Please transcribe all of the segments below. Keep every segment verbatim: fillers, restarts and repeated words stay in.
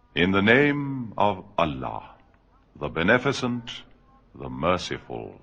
In the name of Allah, the Beneficent, the Merciful.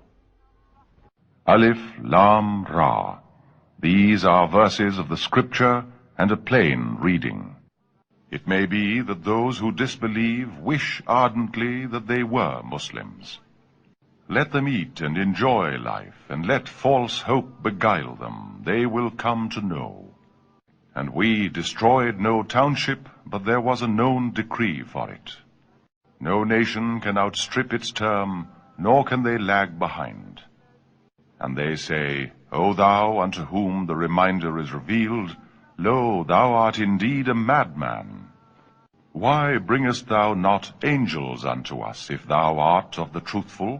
Alif, Lam, Ra. These are verses of the Scripture and a plain reading. It may be that those who disbelieve wish ardently that they were Muslims. Let them eat and enjoy life, and let false hope beguile them. They will come to know. And we destroyed no township, but there was a known decree for it. No nation can outstrip its term, nor can they lag behind. And they say, O thou unto whom the reminder is revealed, lo, thou art indeed a madman. Why bringest thou not angels unto us, if thou art of the truthful?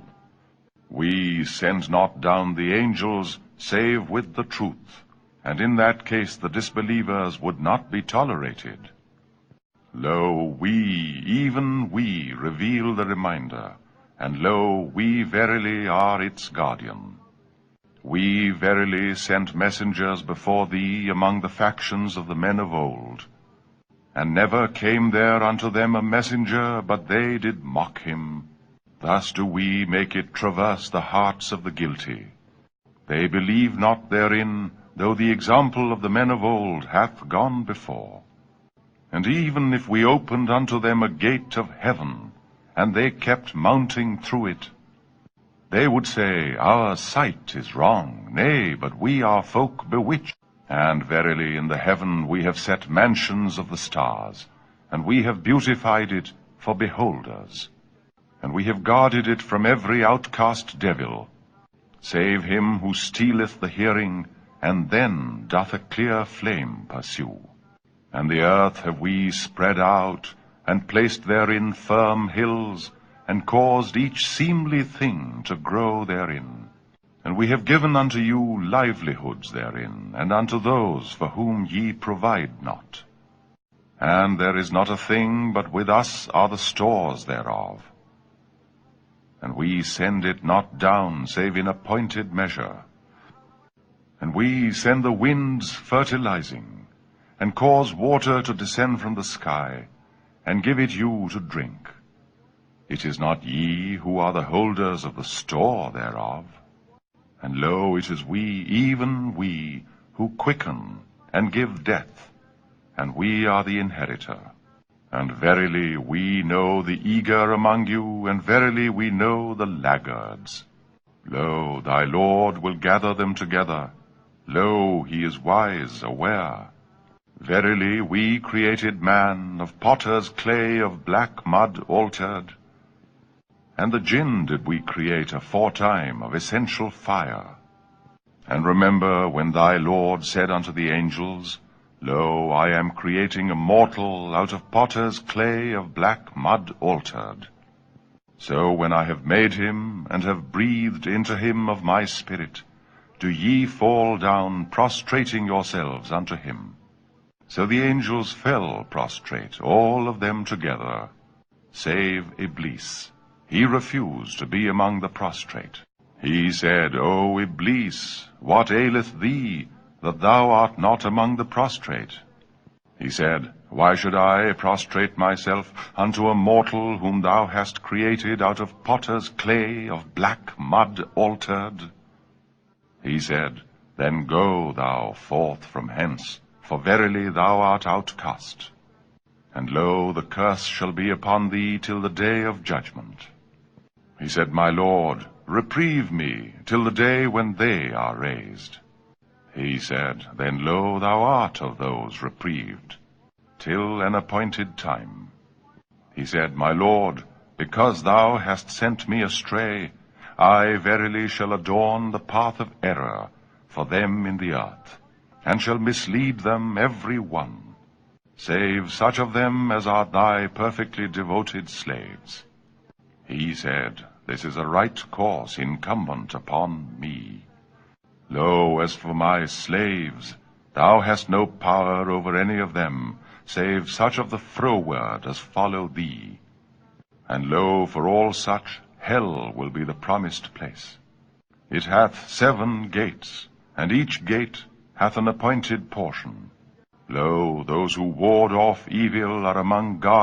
We send not down the angels, save with the truth, and in that case the disbelievers would not be tolerated. Lo, we, even we, reveal the reminder, and lo, we verily are its guardian. We verily sent messengers before thee among the factions of the men of old, and never came there unto them a messenger, but they did mock him. Thus do we make it traverse the hearts of the guilty. They believe not therein, though the example of the men of old hath gone before. And even if we opened unto them a gate of heaven, and they kept mounting through it, they would say, Our sight is wrong, nay, but we are folk bewitched. And verily in the heaven we have set mansions of the stars, and we have beautified it for beholders. And we have guarded it from every outcast devil, save him who stealeth the hearing, and then doth a clear flame pursue. And the earth have we spread out, and placed therein firm hills, and caused each seemly thing to grow therein. And we have given unto you livelihoods therein, and unto those for whom ye provide not. And there is not a thing but with us are the stores thereof. And we send it not down, save in appointed measure. And we send the winds fertilizing, and cause water to descend from the sky, and give it you to drink. It is not ye who are the holders of the store thereof. And lo, it is we, even we, who quicken and give death, and we are the inheritor. And verily we know the eager among you, and verily we know the laggards. Lo, thy Lord will gather them together. Lo, he is wise, aware. Verily we created man of potter's clay, of black mud altered. And the jinn did we create aforetime of essential fire. And remember when thy Lord said unto the angels, Lo, I am creating a mortal out of potter's clay, of black mud altered. So when I have made him, and have breathed into him of my spirit, do ye fall down, prostrating yourselves unto him. So the angels fell prostrate, all of them together, save Iblis. He refused to be among the prostrate. He said, O Iblis, what aileth thee, that thou art not among the prostrate? He said, Why should I prostrate myself unto a mortal whom thou hast created out of potter's clay, of black mud altered? He said, Then go thou forth from hence, for verily thou art outcast. And lo, the curse shall be upon thee till the day of judgment. He said, My Lord, reprieve me till the day when they are raised. He said, Then lo, thou art of those reprieved, till an appointed time. He said, My Lord, because thou hast sent me astray, I verily shall adorn the path of error for them in the earth, and shall mislead them every one, save such of them as are thy perfectly devoted slaves. He said, This is a right course incumbent upon me. Lo, as for my slaves, thou hast no power over any of them, save such of the froward as follow thee. And lo, for all such, hell will be the promised place. It hath seven gates, and each gate hath an appointed portion. Lo, those who ward off evil are among gardens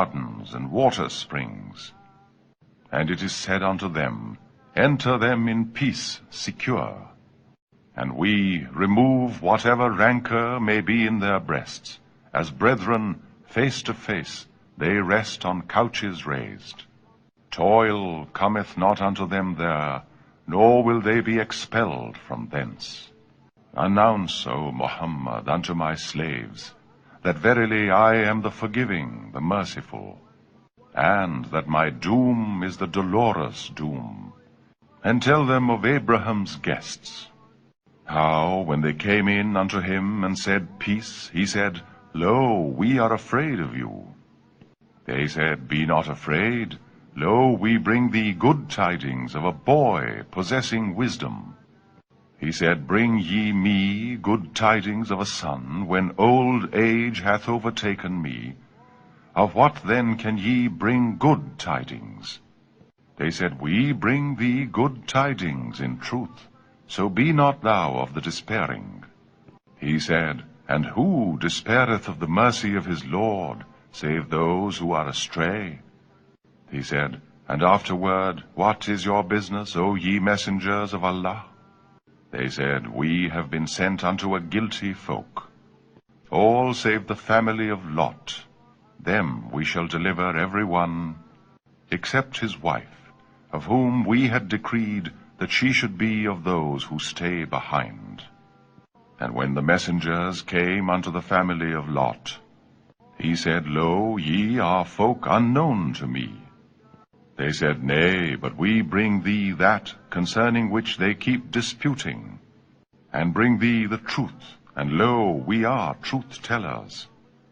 streams and water springs. And it is said unto them, Enter them in peace secure. And we remove whatever rancor may be in their breasts. As brethren, face to face, they rest on couches raised. Toil cometh not unto them there, nor will they be expelled from thence. Announce, O Muhammad, unto my slaves, that verily I am the forgiving, the merciful, and that my doom is the dolorous doom. And tell them of Abraham's guests, how, when they came in unto him and said, Peace, he said, Lo, we are afraid of you. They said, Be not afraid. Lo, we bring thee good tidings of a boy possessing wisdom. He said, Bring ye me good tidings of a son, when old age hath overtaken me. Of what then can ye bring good tidings? They said, We bring thee good tidings in truth, so be not thou of the despairing. He said, And who despaireth of the mercy of his Lord, save those who are astray? He said, And afterward, What is your business, O ye messengers of Allah? They said, We have been sent unto a guilty folk, all save the family of Lot. Them we shall deliver every one, except his wife, of whom we had decreed that she should be of those who stay behind. And when the messengers came unto the family of Lot, he said, Lo, ye are folk unknown to me. They said, Nay, but we bring thee that concerning which they keep disputing, and bring thee the truth, and lo, we are truth-tellers.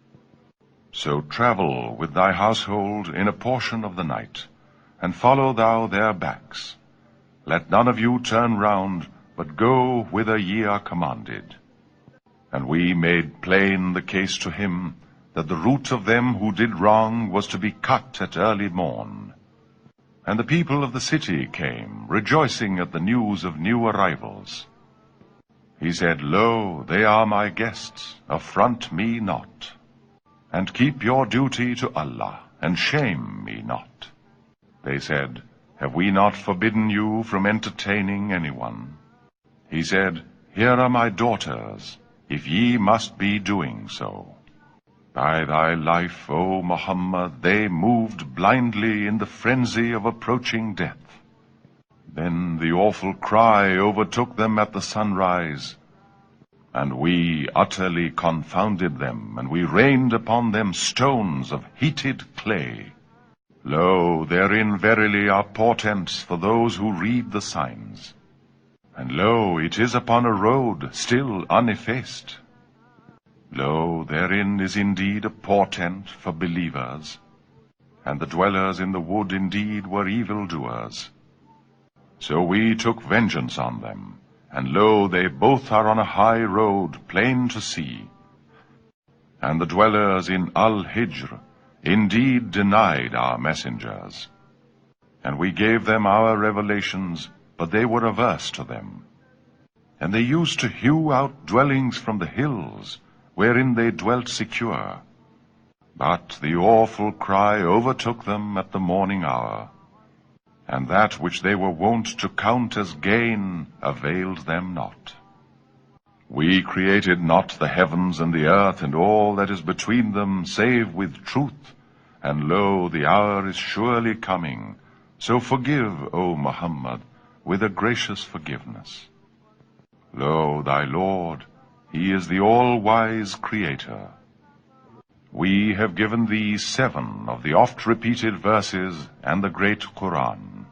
So travel with thy household in a portion of the night, and follow thou their backs. Let none of you turn round, but go whither ye are commanded. And we made plain the case to him, that the root of them who did wrong was to be cut at early morn. And the people of the city came, rejoicing at the news of new arrivals. He said, Lo, they are my guests, affront me not. And keep your duty to Allah, and shame me not. They said, Have we not forbidden you from entertaining anyone? He said, Here are my daughters, if ye must be doing so. By thy life, O Muhammad, they moved blindly in the frenzy of approaching death. Then the awful cry overtook them at the sunrise, and we utterly confounded them, and we rained upon them stones of heated clay. Lo, therein verily are portents for those who read the signs. And lo, it is upon a road still uneffaced. Lo, therein is indeed a portent for believers, and the dwellers in the wood indeed were evildoers. So we took vengeance on them, and lo, they both are on a high road, plain to see. And the dwellers in Al-Hijr indeed denied our messengers. And we gave them our revelations, but they were averse to them. And they used to hew out dwellings from the hills, wherein they dwelt secure. But the awful cry overtook them at the morning hour, and that which they were wont to count as gain availed them not. We created not the heavens and the earth and all that is between them, save with truth, and lo, the hour is surely coming. So forgive, O Muhammad, with a gracious forgiveness. Lo, thy Lord, He is the all-wise Creator. We have given thee seven of the oft-repeated verses and the great Quran.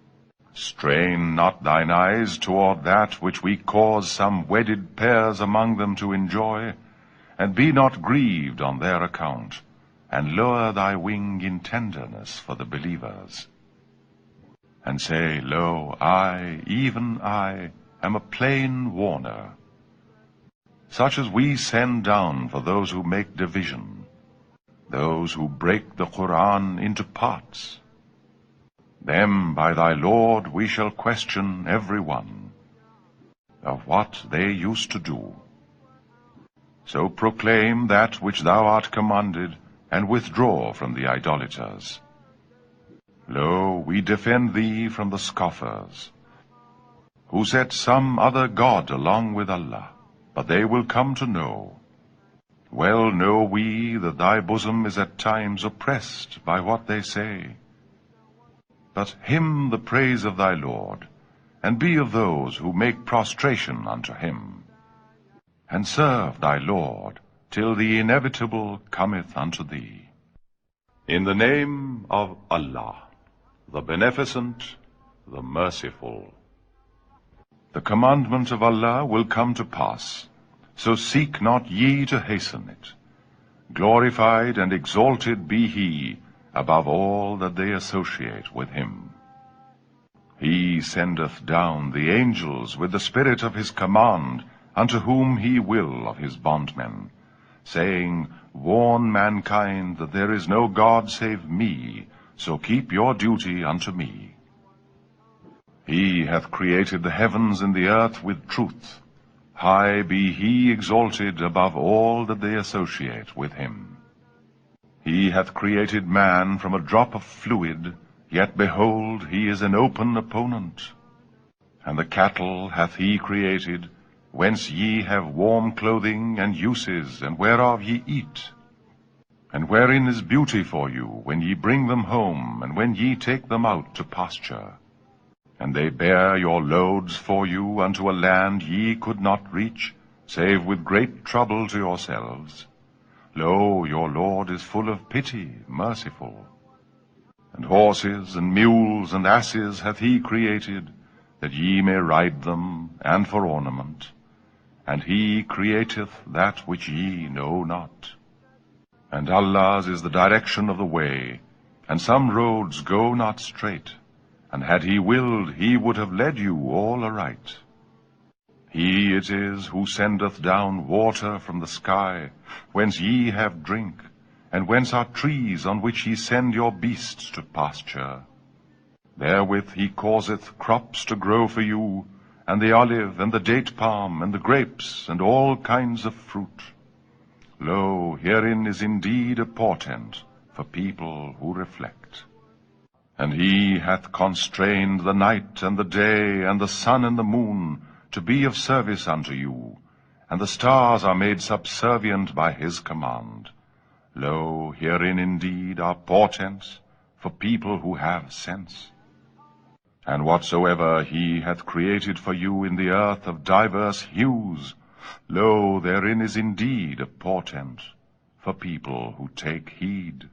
Strain not thine eyes toward that which we cause some wedded pairs among them to enjoy, and be not grieved on their account, and lower thy wing in tenderness for the believers. And say, Lo, I, even I, am a plain warner, such as we send down for those who make division, those who break the Quran into parts. Them by thy Lord we shall question every one of what they used to do. So proclaim that which thou art commanded, and withdraw from the idolaters. Lo, we defend thee from the scoffers, who set some other god along with Allah, but they will come to know. Well know we that thy bosom is at times oppressed by what they say. But hymn the praise of thy Lord, and be of those who make prostration unto him, and serve thy Lord till the inevitable cometh unto thee. In the name of Allah, the Beneficent, the Merciful. The commandment of Allah will come to pass, so seek not ye to hasten it. Glorified and exalted be he above all that they associate with him. He sendeth down the angels with the spirit of his command unto whom he will of his bondmen, saying, Warn mankind that there is no God save me, so keep your duty unto me. He hath created the heavens and the earth with truth. High be he exalted above all that they associate with him. He hath created man from a drop of fluid, yet behold, he is an open opponent. And the cattle hath he created, whence ye have warm clothing and uses, and whereof ye eat. And wherein is beauty for you, when ye bring them home, and when ye take them out to pasture. And they bear your loads for you unto a land ye could not reach, save with great trouble to yourselves. Lo, your Lord is full of pity, merciful. And horses and mules and asses hath he created, that ye may ride them, and for ornament. And he createth that which ye know not. And Allah's is the direction of the way, and some roads go not straight. And had he willed, he would have led you all aright. He it is who sendeth down water from the sky, whence ye have drink, and whence are trees on which ye send your beasts to pasture. Therewith he causeth crops to grow for you, and the olive, and the date palm, and the grapes, and all kinds of fruit. Lo, herein is indeed a portent for people who reflect. And he hath constrained the night and the day, and the sun and the moon, to be of service unto you, and the stars are made subservient by his command. Lo, herein indeed are portents for people who have sense. And whatsoever he hath created for you in the earth of divers hues, lo, therein is indeed a portent for people who take heed.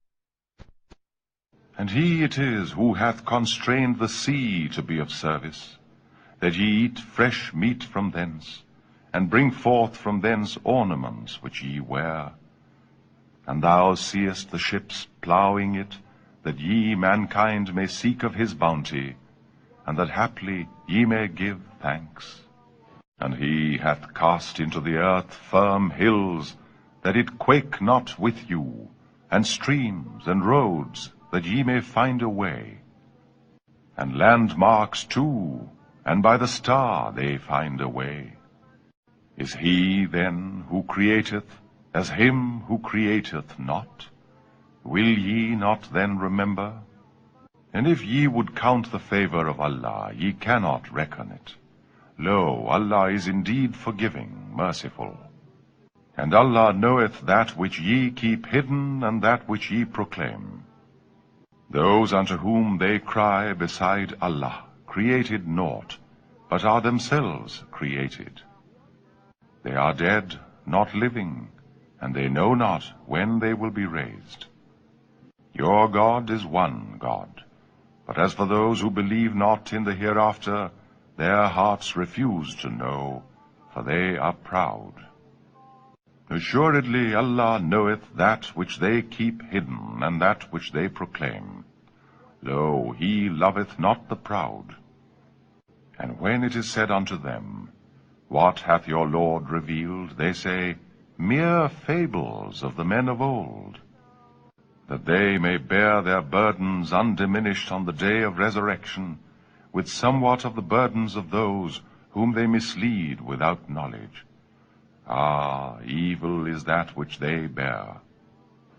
And he it is who hath constrained the sea to be of service, that ye eat fresh meat from thence, and bring forth from thence ornaments which ye wear. And thou seest the ships ploughing it, that ye mankind may seek of his bounty, and that haply ye may give thanks. And he hath cast into the earth firm hills, that it quake not with you, and streams and roads, that ye may find a way. And landmarks too, and by the star they find a way. Is he then who createth as him who createth not? Will ye not then remember? And if ye would count the favor of Allah, ye cannot reckon it. Lo, Allah is indeed forgiving, merciful. And Allah knoweth that which ye keep hidden, and that which ye proclaim. Those unto whom they cry beside Allah created naught, but are themselves created. They are dead, not living, and they know not when they will be raised. Your God is one God, but as for those who believe not in the hereafter, their hearts refuse to know, for they are proud. Assuredly Allah knoweth that which they keep hidden, and that which they proclaim. Lo, he loveth not the proud. And when it is said unto them, What hath your Lord revealed? They say, Mere fables of the men of old, that they may bear their burdens undiminished on the day of resurrection, with somewhat of the burdens of those whom they mislead without knowledge. Ah, evil is that which they bear.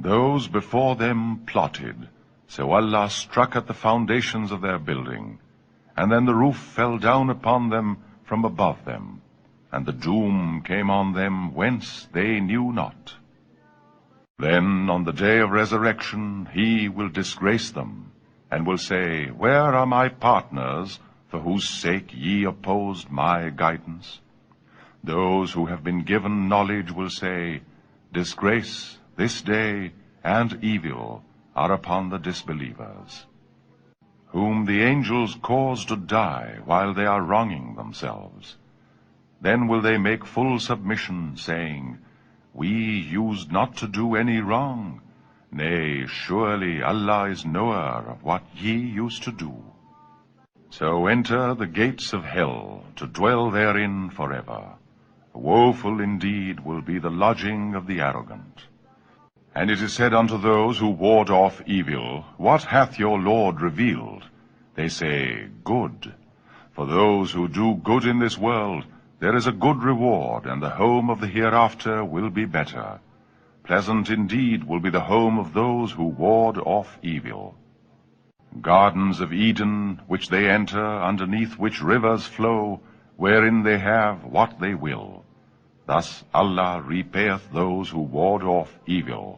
Those before them plotted, so Allah struck at the foundations of their building, and then the roof fell down upon them from above them, and the doom came on them whence they knew not. Then on the day of resurrection he will disgrace them, and will say, Where are my partners, for whose sake ye opposed my guidance? Those who have been given knowledge will say, Disgrace, this day, and evil are upon the disbelievers, whom the angels cause to die while they are wronging themselves. Then will they make full submission, saying, We used not to do any wrong. Nay, surely Allah is knower of what ye used to do. So enter the gates of hell, to dwell therein forever. Woeful indeed will be the lodging of the arrogant. And it is said unto those who ward off evil, What hath your Lord revealed? They say, Good. For those who do good in this world, there is a good reward, and the home of the hereafter will be better. Pleasant indeed will be the home of those who ward off evil. Gardens of Eden, which they enter, underneath which rivers flow, wherein they have what they will. Thus Allah repayeth those who ward off evil.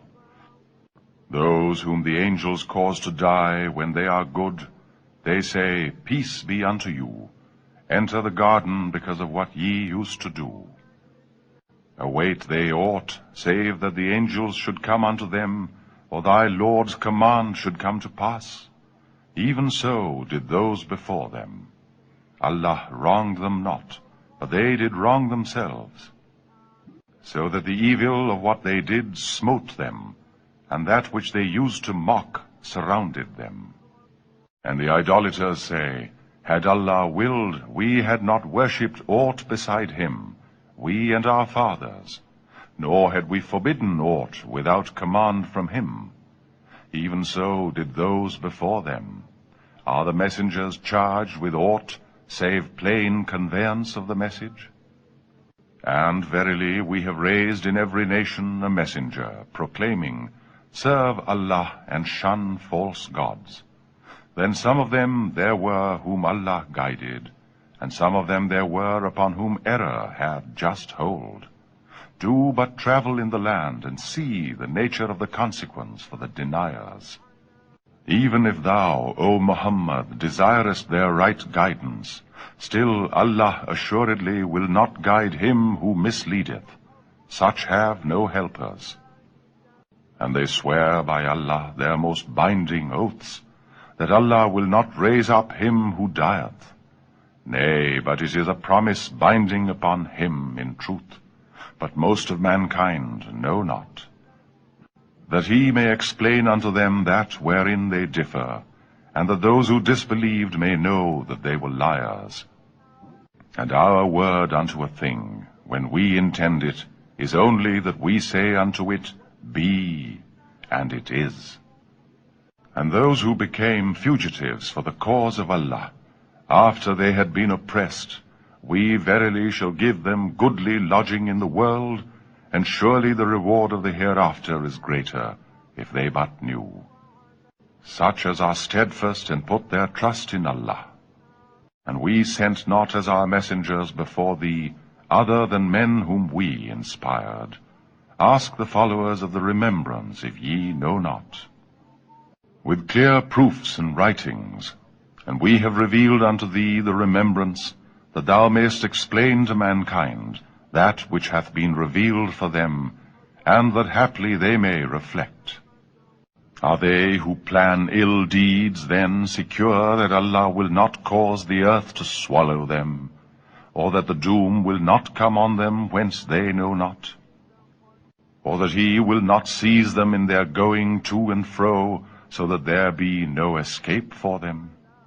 Those whom the angels cause to die when they are good, they say, Peace be unto you. Enter the garden because of what ye used to do. Await they aught, save that the angels should come unto them, or thy Lord's command should come to pass? Even so did those before them. Allah wronged them not, but they did wrong themselves. So that the evil of what they did smote them, and that which they used to mock surrounded them. And the idolaters say, Had Allah willed, we had not worshipped aught beside him, we and our fathers, nor had we forbidden aught without command from him. Even so did those before them. Are the messengers charged with aught, save plain conveyance of the message? And verily we have raised in every nation a messenger, proclaiming, Serve Allah and shun false gods. Then some of them there were whom Allah guided, and some of them there were upon whom error had just hold. Do but travel in the land, and see the nature of the consequence for the deniers. Even if thou, O Muhammad, desirest their right guidance, still Allah assuredly will not guide him who misleadeth. Such have no helpers. And they swear by Allah their most binding oaths, that Allah will not raise up him who dieth. Nay, but it is a promise binding upon him in truth, but most of mankind know not. That he may explain unto them that wherein they differ, and that those who disbelieved may know that they were liars. And our word unto a thing, when we intend it, is only that we say unto it, Be, and it is. And those who became fugitives for the cause of Allah, after they had been oppressed, we verily shall give them goodly lodging in the world, and surely the reward of the hereafter is greater, if they but knew. Such as are steadfast and put their trust in Allah. And we sent not as our messengers before thee, other than men whom we inspired. Ask the followers of the remembrance, if ye know not. With clear proofs and writings, and we have revealed unto thee the remembrance, that thou mayest explain to mankind that which hath been revealed for them, and that haply they may reflect. Are they who plan ill deeds then secure that Allah will not cause the earth to swallow them, or that the doom will not come on them whence they know not? Or that he will not seize them in their going to and fro, so that there be no escape for them?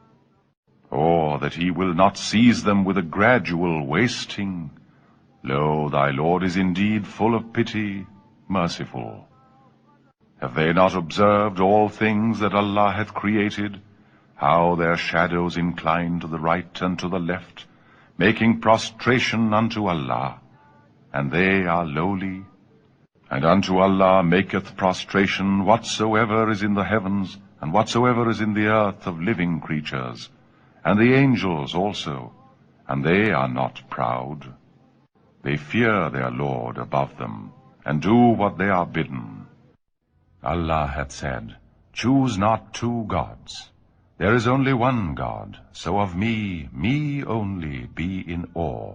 Or that he will not seize them with a gradual wasting? Lo, thy Lord is indeed full of pity, merciful. Have they not observed all things that Allah hath created, how their shadows incline to the right and to the left, making prostration unto Allah, and they are lowly? And unto Allah maketh prostration whatsoever is in the heavens, and whatsoever is in the earth of living creatures, and the angels also, and they are not proud. They fear their Lord above them, and do what they are bidden. Allah hath said, Choose not two gods. There is only one God, so of me, me only, be in awe.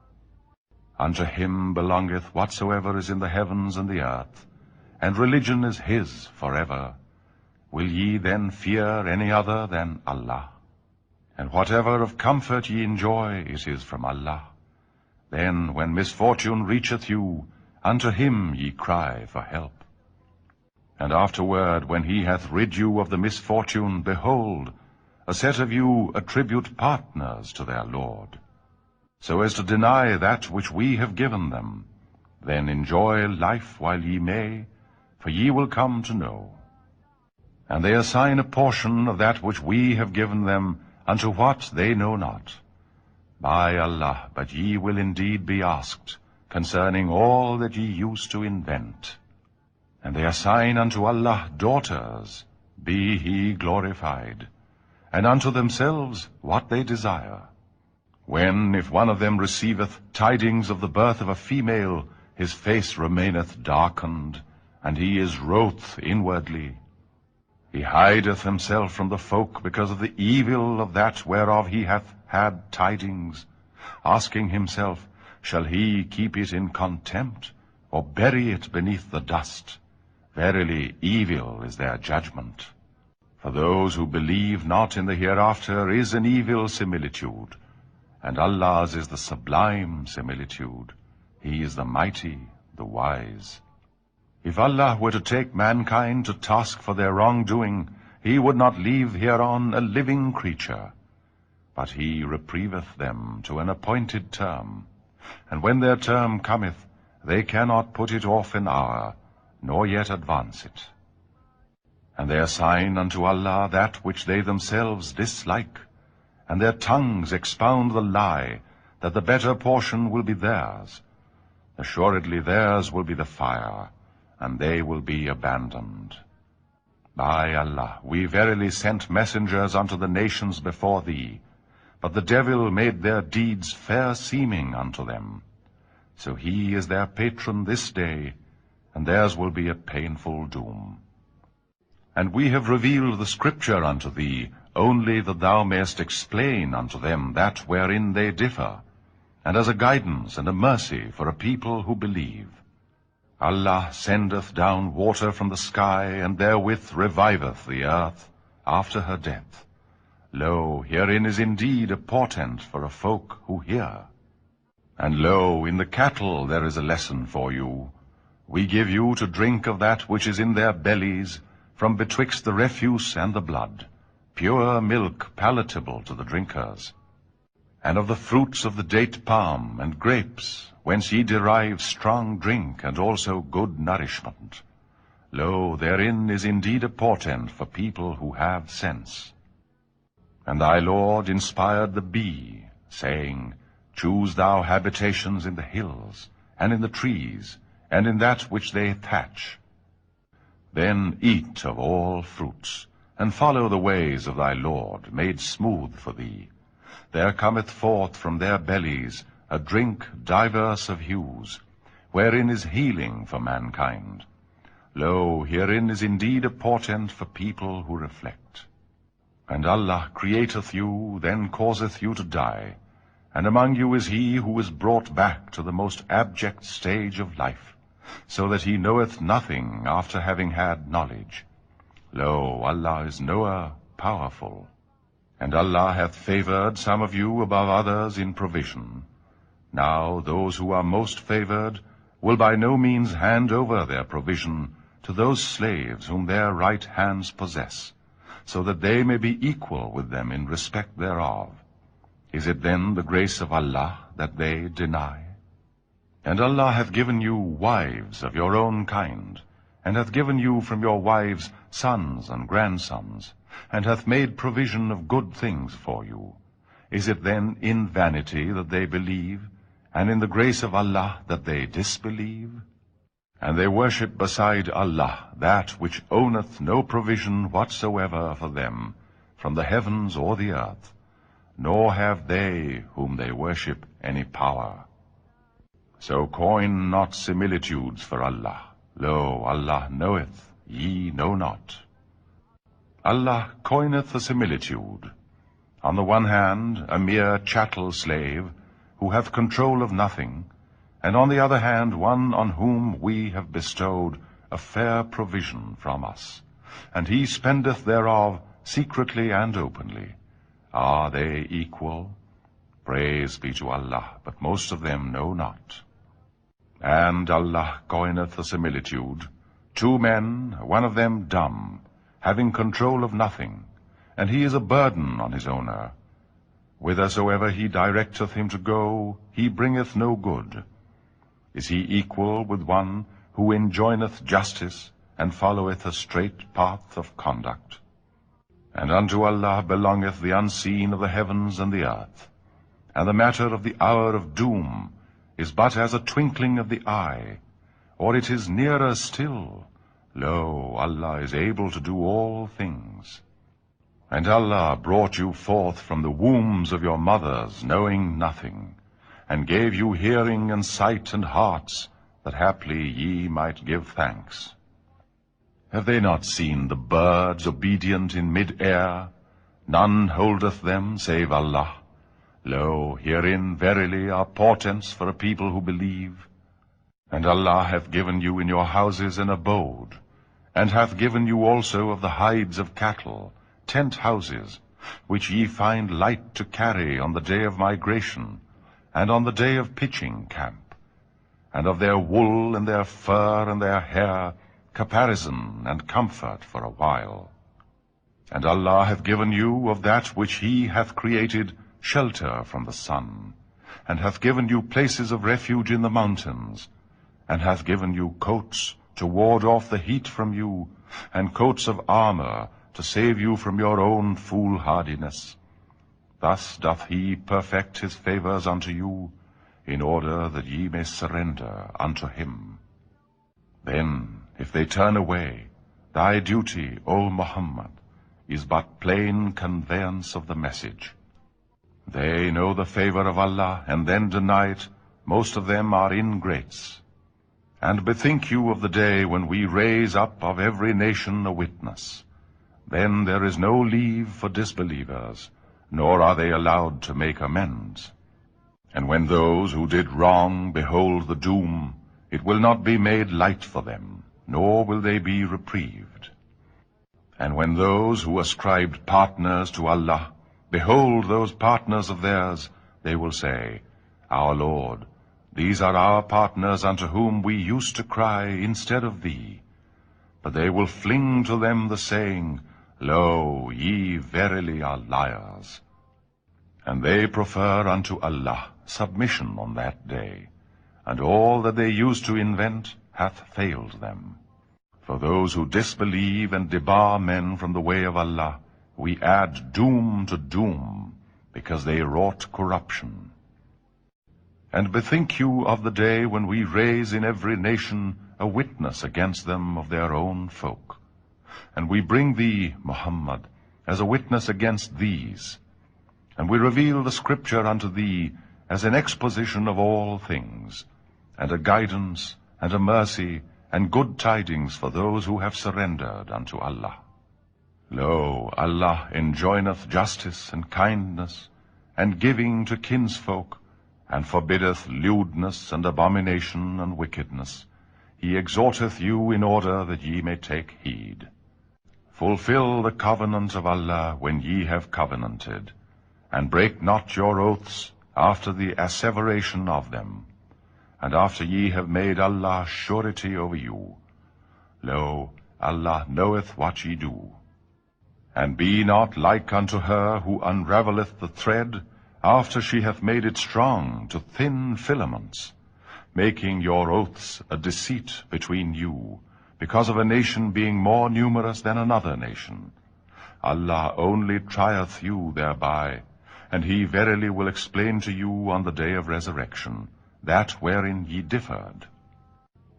Unto him belongeth whatsoever is in the heavens and the earth, and religion is his forever. Will ye then fear any other than Allah? And whatever of comfort ye enjoy, it is from Allah. Then, when misfortune reacheth you, unto him ye cry for help. And afterward, when he hath rid you of the misfortune, behold, a set of you attribute partners to their Lord, so as to deny that which we have given them. Then enjoy life while ye may, for ye will come to know. And they assign a portion of that which we have given them unto what they know not. By Allah, but ye will indeed be asked concerning all that ye used to invent. And they assign unto Allah daughters, be he glorified, and unto themselves what they desire. When, if one of them receiveth tidings of the birth of a female, his face remaineth darkened, and he is wroth inwardly. He hideth himself from the folk because of the evil of that whereof he hath had tidings, asking himself, shall he keep it in contempt, or bury it beneath the dust? Verily, evil is their judgment. For those who believe not in the hereafter is an evil similitude, and Allah's is the sublime similitude. He is the mighty, the wise. If Allah were to take mankind to task for their wrongdoing, he would not leave hereon a living creature. But he reprieveth them to an appointed term, and when their term cometh, they cannot put it off an hour, nor yet advance it. And they assign unto Allah that which they themselves dislike, and their tongues expound the lie, that the better portion will be theirs. Assuredly theirs will be the fire, and they will be abandoned. By Allah, we verily sent messengers unto the nations before thee, but the devil made their deeds fair seeming unto them. So he is their patron this day, and theirs will be a painful doom. And we have revealed the Scripture unto thee, only that thou mayest explain unto them that wherein they differ, and as a guidance and a mercy for a people who believe. Allah sendeth down water from the sky, and therewith reviveth the earth after her death. Lo, herein is indeed a portent for a folk who hear. And lo, in the cattle there is a lesson for you. We give you to drink of that which is in their bellies, from betwixt the refuse and the blood, pure milk palatable to the drinkers. And of the fruits of the date palm and grapes, whence ye derive strong drink and also good nourishment. Lo, therein is indeed a portent for people who have sense. And thy Lord inspired the bee, saying, Choose thou habitations in the hills, and in the trees, and in that which they thatch. Then eat of all fruits, and follow the ways of thy Lord, made smooth for thee. There cometh forth from their bellies a drink diverse of hues, wherein is healing for mankind. Lo, herein is indeed a portent for people who reflect. And Allah createth you, then causeth you to die, and among you is he who is brought back to the most abject stage of life, so that he knoweth nothing after having had knowledge. Lo, Allah is knower, powerful. And Allah hath favored some of you above others in provision. Now those who are most favored will by no means hand over their provision to those slaves whom their right hands possess, so that they may be equal with them in respect thereof. Is it then the grace of Allah that they deny? And Allah hath given you wives of your own kind, and hath given you from your wives sons and grandsons, and hath made provision of good things for you. Is it then in vanity that they believe, and in the grace of Allah that they disbelieve? And they worship beside Allah that which owneth no provision whatsoever for them from the heavens or the earth, nor have they whom they worship any power. So coin not similitudes for Allah. Lo, Allah knoweth, ye know not. Allah coineth a similitude. On the one hand, a mere chattel slave, who hath control of nothing, and on the other hand, one on whom we have bestowed a fair provision from us, and he spendeth thereof secretly and openly. Are they equal? Praise be to Allah, but most of them know not. And Allah coineth a similitude. Two men, one of them dumb, having control of nothing, and he is a burden on his owner. Whithersoever he directeth him to go, he bringeth no good. Is he equal with one who enjoineth justice, and followeth a straight path of conduct? And unto Allah belongeth the unseen of the heavens and the earth, and the matter of the hour of doom is but as a twinkling of the eye, or it is nearer still. Lo, Allah is able to do all things. And Allah brought you forth from the wombs of your mothers, knowing nothing, and gave you hearing and sight and hearts, that haply ye might give thanks. Have they not seen the birds obedient in mid-air? None holdeth them save Allah. Lo, herein verily are portents for a people who believe. And Allah hath given you in your houses an abode, and hath given you also of the hides of cattle, tent houses, which ye find light to carry on the day of migration, and on the day of pitching camp, and of their wool and their fur and their hair, caparison and comfort for a while. And Allah hath given you of that which he hath created shelter from the sun, and hath given you places of refuge in the mountains, and hath given you coats to ward off the heat from you, and coats of armor to save you from your own foolhardiness. Thus doth he perfect his favors unto you, in order that ye may surrender unto him. Then, if they turn away, thy duty, O Muhammad, is but plain conveyance of the message. They know the favor of Allah, and then deny it. Most of them are ingrates. And bethink you of the day when we raise up of every nation a witness. Then there is no leave for disbelievers, nor are they allowed to make amends. And when those who did wrong behold the doom, it will not be made light for them, nor will they be reprieved. And when those who ascribed partners to Allah behold those partners of theirs, they will say, Our Lord, these are our partners unto whom we used to cry instead of thee. But they will fling to them the saying, Lo, ye verily are liars. And they prefer unto Allah submission on that day, and all that they used to invent hath failed them. For those who disbelieve and debar men from the way of Allah, we add doom to doom, because they wrought corruption. And bethink you of the day when we raise in every nation a witness against them of their own folk. And we bring thee, Muhammad, as a witness against these. And we reveal the scripture unto thee as an exposition of all things, and a guidance, and a mercy, and good tidings for those who have surrendered unto Allah. Lo, Allah enjoineth justice and kindness, and giving to kinsfolk, and forbiddeth lewdness and abomination and wickedness. He exhorteth you in order that ye may take heed. Fulfill the covenant of Allah when ye have covenanted, and break not your oaths after the asseveration of them, and after ye have made Allah surety over you. Lo, Allah knoweth what ye do. And be not like unto her who unravelleth the thread, after she hath made it strong to thin filaments, making your oaths a deceit between you, because of a nation being more numerous than another nation. Allah only trieth you thereby, and he verily will explain to you on the day of resurrection that wherein ye differed.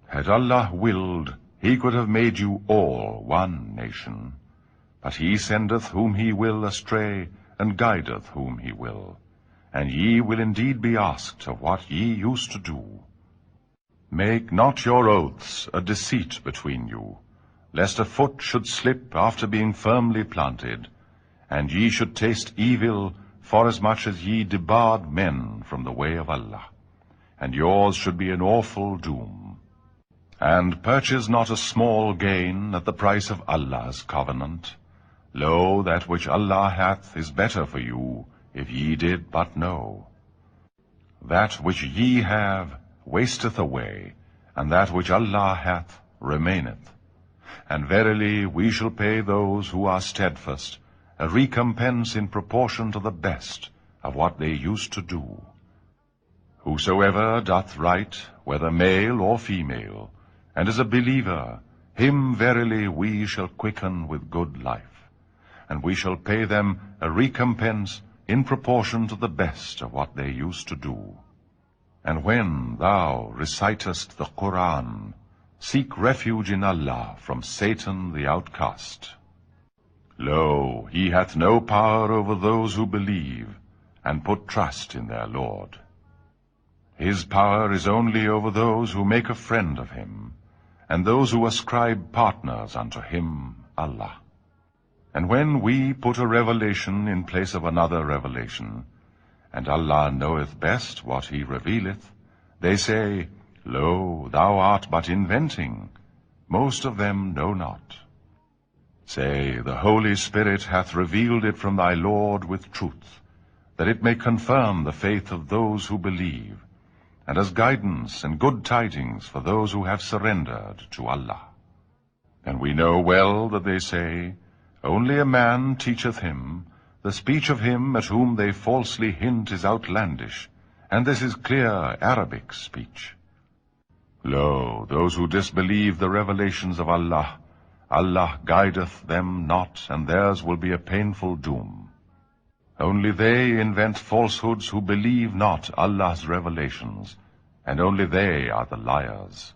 Had Allah willed, he could have made you all one nation. But he sendeth whom he will astray, and guideth whom he will. And ye will indeed be asked of what ye used to do. Make not your oaths a deceit between you, lest a foot should slip after being firmly planted, and ye should taste evil, forasmuch as ye debarred men from the way of Allah, and yours should be an awful doom. And purchase not a small gain at the price of Allah's covenant. Lo, that which Allah hath is better for you, if ye did but know. That which ye have wasteth away, and that which Allah hath remaineth. And verily we shall pay those who are steadfast a recompense in proportion to the best of what they used to do. Whosoever doth right, whether male or female, and is a believer, him verily we shall quicken with good life, and we shall pay them a recompense in proportion to the best of what they used to do. And when thou recitest the Quran, seek refuge in Allah from Satan the outcast. Lo, he hath no power over those who believe, and put trust in their Lord. His power is only over those who make a friend of him, and those who ascribe partners unto him, Allah. And when we put a revelation in place of another revelation, and Allah knoweth best what he revealeth, they say, Lo, thou art but inventing. Most of them know not. Say, the Holy Spirit hath revealed it from thy Lord with truth, that it may confirm the faith of those who believe, and as guidance and good tidings for those who have surrendered to Allah. And we know well that they say, Only a man teacheth him, the speech of him at whom they falsely hint is outlandish, and this is clear Arabic speech. Lo, those who disbelieve the revelations of Allah, Allah guideth them not, and theirs will be a painful doom. Only they invent falsehoods who believe not Allah's revelations, and only they are the liars.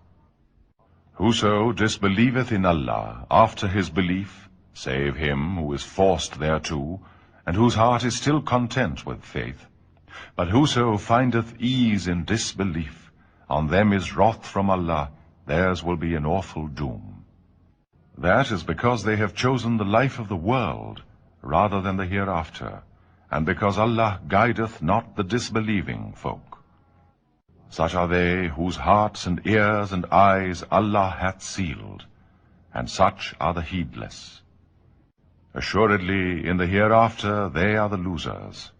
Whoso disbelieveth in Allah after his belief, save him who is forced thereto, and whose heart is still content with faith. But whoso findeth ease in disbelief, on them is wrath from Allah, theirs will be an awful doom. That is because they have chosen the life of the world rather than the hereafter, and because Allah guideth not the disbelieving folk. Such are they whose hearts and ears and eyes Allah hath sealed, and such are the heedless. Assuredly, in the hereafter they are the losers.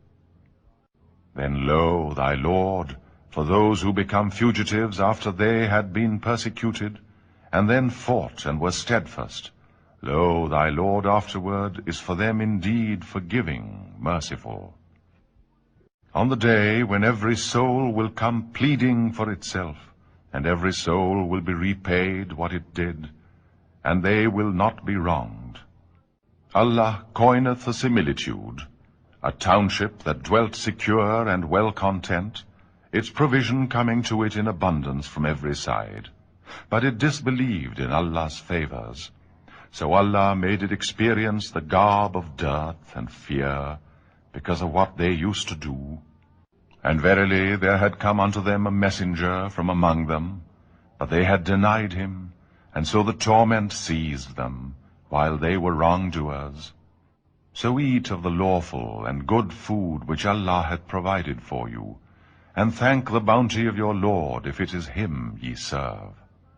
Then lo, thy Lord, for those who become fugitives after they had been persecuted, and then fought and were steadfast, lo, thy Lord afterward is for them indeed forgiving, merciful. On the day when every soul will come pleading for itself, and every soul will be repaid what it did, and they will not be wronged. Allah coineth a similitude, a township that dwelt secure and well content, its provision coming to it in abundance from every side. But it disbelieved in Allah's favors. So Allah made it experience the garb of dearth and fear, because of what they used to do. And verily there had come unto them a messenger from among them, but they had denied him, and so the torment seized them, while they were wrongdoers. So eat of the lawful and good food which Allah hath provided for you, and thank the bounty of your Lord, if it is him ye serve.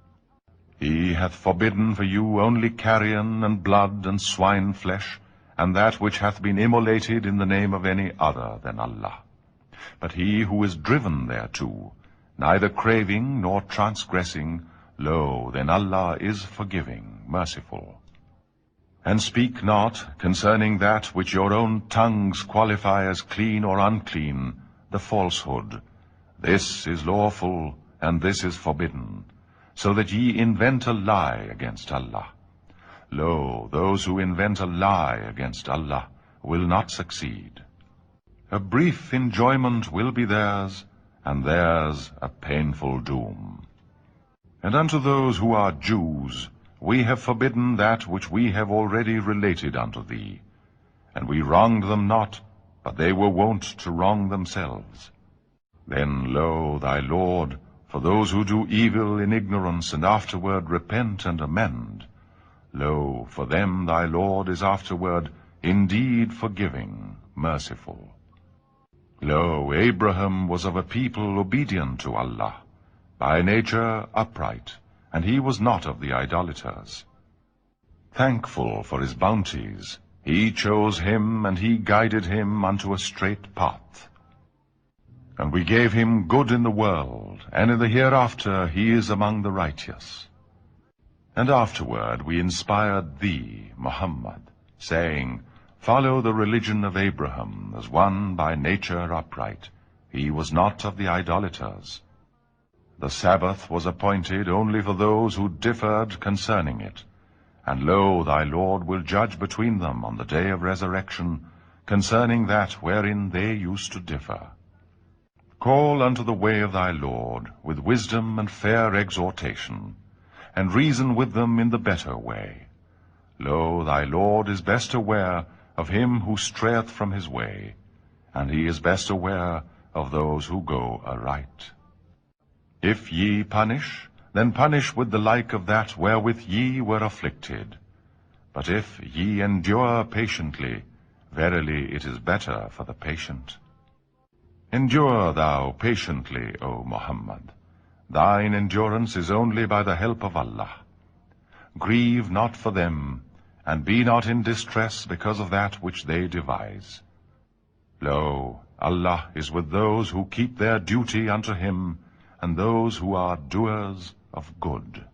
He hath forbidden for you only carrion and blood and swine flesh, and that which hath been immolated in the name of any other than Allah. But he who is driven thereto, neither craving nor transgressing, lo, then Allah is forgiving, merciful. And speak not concerning that which your own tongues qualify as clean or unclean, the falsehood. This is lawful, and this is forbidden, so that ye invent a lie against Allah. Lo, those who invent a lie against Allah will not succeed. A brief enjoyment will be theirs, and theirs a painful doom. And unto those who are Jews we have forbidden that which we have already related unto thee. And we wronged them not, but they were wont to wrong themselves. Then, lo, thy Lord, for those who do evil in ignorance, and afterward repent and amend, lo, for them thy Lord is afterward indeed forgiving, merciful. Lo, Abraham was of a people obedient to Allah, by nature upright, and he was not of the idolaters. Thankful for his bounties, he chose him, and he guided him unto a straight path. And we gave him good in the world, and in the hereafter he is among the righteous. And afterward we inspired thee, Muhammad, saying, Follow the religion of Abraham, as one by nature upright. He was not of the idolaters. The Sabbath was appointed only for those who differed concerning it. And lo, thy Lord will judge between them on the day of resurrection, concerning that wherein they used to differ. Call unto the way of thy Lord with wisdom and fair exhortation, and reason with them in the better way. Lo, thy Lord is best aware of him who strayeth from his way, and he is best aware of those who go aright. If ye punish, then punish with the like of that wherewith ye were afflicted. But if ye endure patiently, verily it is better for the patient. Endure thou patiently, O Muhammad. Thine endurance is only by the help of Allah. Grieve not for them, and be not in distress because of that which they devise. Lo, Allah is with those who keep their duty unto him, and those who are doers of good.